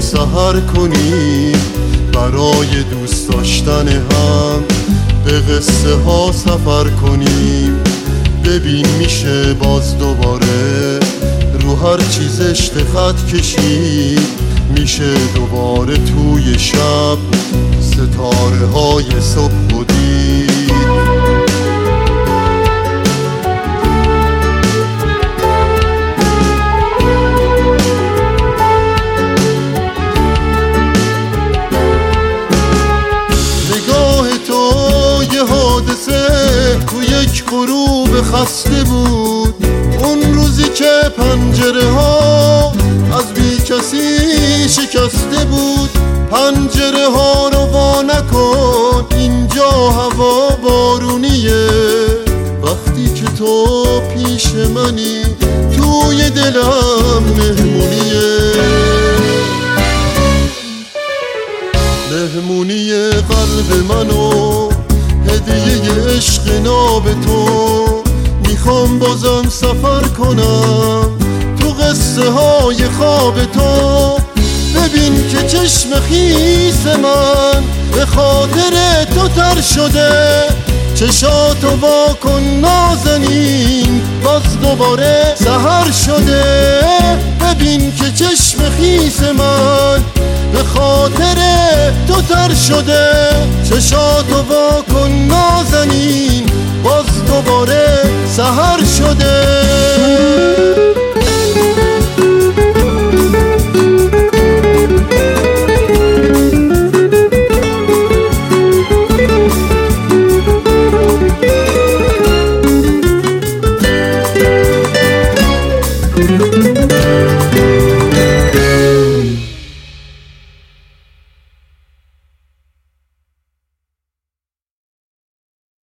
سحر کنیم، برای دوست داشتن هم به قصه ها سفر کنیم. ببین میشه باز دوباره رو هر چیز خط کشید، میشه دوباره توی شب ستاره های صبح و دید. نگاه تو یه حادثه تو یک غروب خسته بود، اون روزی که پنجره ها از بی کسی شکسته بود. پنجره ها رو وا نکن، اینجا هوا بارونیه، وقتی که تو پیش منی توی دلم مهمونیه. مهمونی قلب منو هدیه عشق ناب تو، میخوام بازم سفر کنم تو قصه های خواب تو. ببین که چشم خیس من به خاطر تو تر شده، چشاتو وا کن نازنین باز دوباره سحر شده. ببین که چشم خیس من به خاطر تو تر شده، چشاتو وا کن